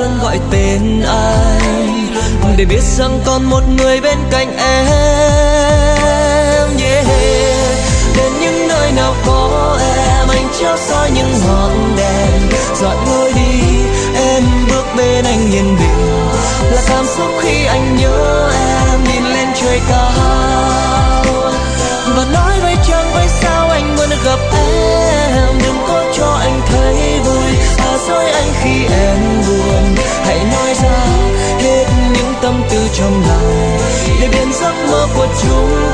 luôn gọi tên anh, để biết rằng còn một người bên cạnh em. Yeah. Đến những nơi nào có em, anh chiếu soi những ngọn đèn, dọi lối đi em bước bên anh yên bình. Là cảm xúc khi anh nhớ em, nhìn lên trời cao và nói với trăng với sao anh muốn gặp em. Đừng có cho anh thấy vui, dối anh khi em buồn. Hãy nói ra hết những tâm tư trong lòng, để biến giấc mơ của chúng